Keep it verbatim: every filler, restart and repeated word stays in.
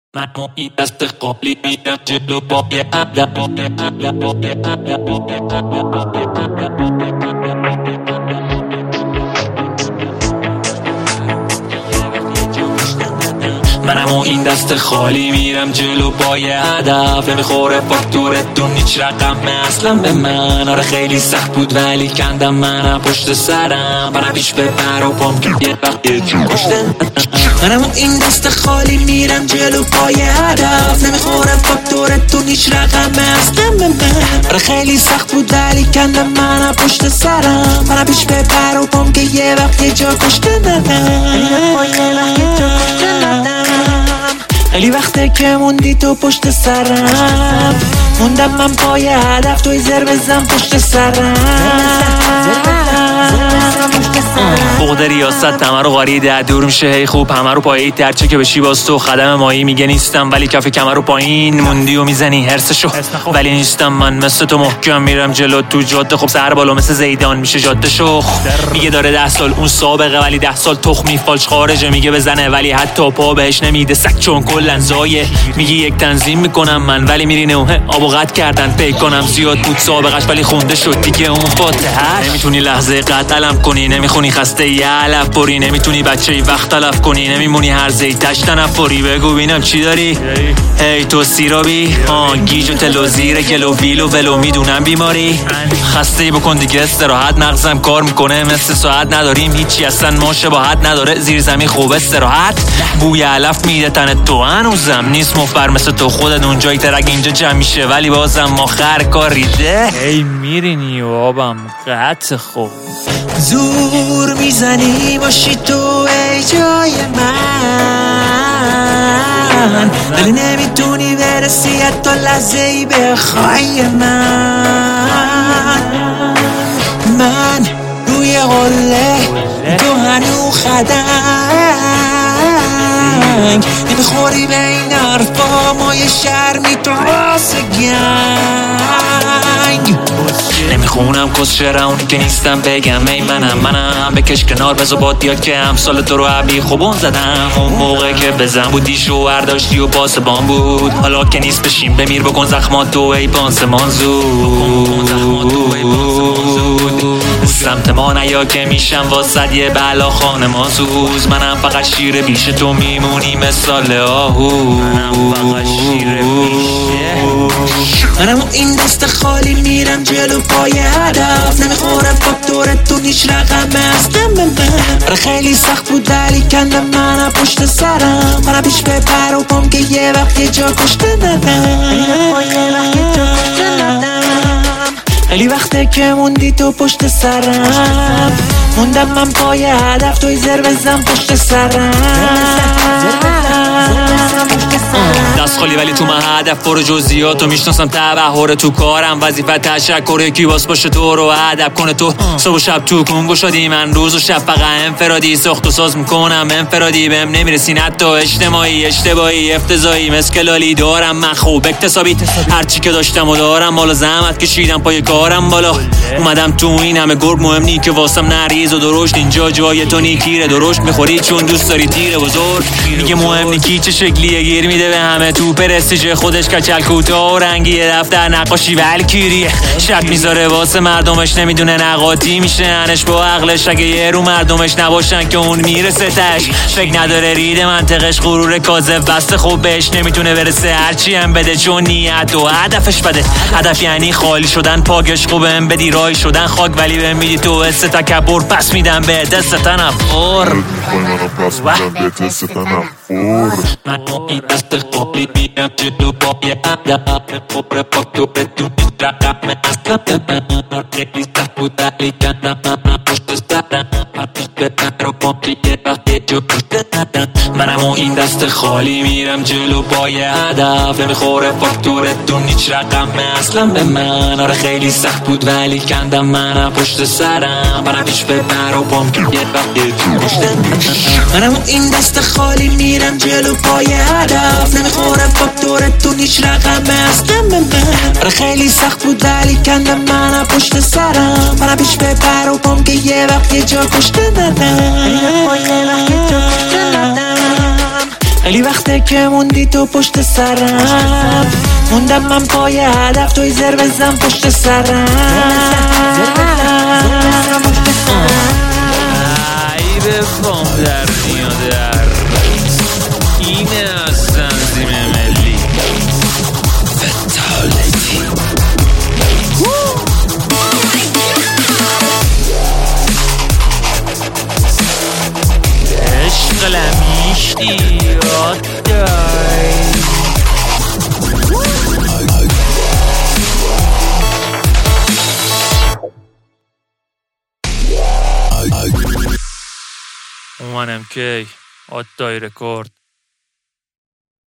من این دست قابلی میرم جلو بای عدم منم و این دست خالی میرم جلو پای هدف نمیخوره فاکتورتون هیچ رقم اصلا به من. آره خیلی سخت بود ولی کندم منم پشت سرم برم پیش ببر و پام که یه وقت یه جو کشتن. منم و این دست خالی میرم جلو پای هدف نمیخوره فاکتورتون هیچ رقم اصلا به من. آره خیلی سخت بود ولی کندم منم پشت سرم برم پیش ببر و پام که یه وقت یه جا کشتن. خیلی وقته که موندی تو پشت سرم موندم من پای هدف توی زر بزن پشت سرم. بغد ریاست همه رو غاریده دور میشه هی خوب همه رو پایه ترچه که بشی باز تو خدم مایی میگه نیستم ولی کف کمر رو پایین موندی و میزنی هرسشو ولی نیستم من مثل تو محکم میرم جلو تو جاده. خب سر بالا مثل زیدان میشه جاده شو میگه داره ده سال اون سابقه ولی ده سال تخمی فالش خارجه میگه بزنه ولی حتی پا بهش نمیده سگ چون کلن زایه. میگی یک تنظیم میکنم من ولی میری نه آب و قطع کردن پی کنم زیاد بود سابقش ولی خونده شد دیگه اون فاتحه. نمیتونی لحظه قتلم کنی نمیخونی خسته یه علف بری نمیتونی بچه ای وقت تلف کنی نمیمونی هر زی تشت نفری بگو بینم چی داری هی تو سیرابی آه گیج و تلو زیر گلو ویلو ولو میدونم بیماری خسته ای بکن دیگه استراحت مغزم کار میکنه مثل ساعت نداریم هیچی اصلا ما شباهت نداره زیر زمین خوب استراحت بوی علف میده تن تو هنوزم نیست مفر مثل تو خودت اونجایی ترک اینجا جمع میشه ولی بازم آخر کار ریده ای میرینی و آبم قطع خوب زور میزنی باشی تو ای جای من ولی نمیتونی برسی حتی لحظه ای بخوای من. من روی قله تو هنو خدنگ نمیخوری به این حرفا ما یه شرمی تو راس گنگ نمیخونم کس شعره اونی که نیستم بگم ای منم منم بکش کنار بزا با دیاد که همسال تو رو عبی خوبون زدم اون موقع که بزن بودی شوهر داشتی و پاسبان بود حالا که نیست بشیم بمیر بکن زخمات تو ای پانسمان زود سمت ما نیا که میشم واسد یه بلا خانه ما سوز منم فقط شیر بیش تو میمونی مثال آهو منم این دست خالی میرم جلو پای هدف نمیخورم فاکتورتون هیچ رقم اصلا به من. آره خیلی سخت بود ولی کندم منم پشت سرم منم پیش بپر و پام که یه وقت یه جا کشته ندم. خیلی وقته که موندی تو پشت سرم موندم من پای هدف توی زر بزن پشت سرم. دست خالی ولی تو من هدف پر جزئیاتو میشناسم تبحر تو کارم وظیفه تشکر یکی واس باشه تو رو ادب کنه تو صبح و شب تو کنگو شدی من روز و شب فقط انفرادی ساخت و ساز میکنم انفرادی بهم نمیرسین حتی اجتماعی اشتباهی افتضاحی مسکلالی دارم من خوب اکتسابی هرچی که داشتم و دارم مال زحمت کشیدم پای کارم بالا اومدم تو این همه گرگ مهم نی که واسم نریز و درشت اینجا جای تو نیکیره درشت میخوری چون دوست داری تیره بزرگ میگه مهم نی کی چه شکلیه گیر میده به همه تو پرستیژ خودش کچل کوتاه و رنگی دفتر نقاشی والکیریه شک میذاره واسه مردمش نمیدونه نقاطی میشه انش با عقلش اگه یه رو مردمش نباشن که اون میرسه تش فکر نداره رید منطقش غرور کاذب بسته خوب بهش نمیتونه برسه هرچی هم بده چون نیت و هدفش بده هدف یعنی خالی شدن پاکش خوبه بدی رای شدن خاک ولی بهم میدی تو حس تکبر پس میدم به دست تنفر من این دست قابلی میرم جلو بای عدم خبر فاکتورتون هیچ رقم اصلا به من. خیلی سخت بود ولی کندم من پشت سرم پیش ببر و پام که یه وقت یه جو کشته ندم. منم و این دست خالی میرم جلو پای هدف نمیخوره فاکتورتون هیچ رقم اصلا به من. آره خیلی سخت بود ولی کندم منم پشت سرم برم پیش ببر و پام که یه وقت یه جو کشته ندم. منم و این دست خالی میرم جلو پای هدف نمیخوره فاکتورتون هیچ رقم اصلا به من. آره خیلی سخت بود ولی کندم منم پشت سرم برم پیش ببر و پام که یه وقت یه جا کشته ندم. خیلی وقته که موندی تو پشت سرم، موندم من پای هدف توی زر بزن پشت سرم. ای به فام در میادر، اینه از تنظیم ملی فتالتی. عشق لمیشتی یاد دای اومنم که آت دای رکورد.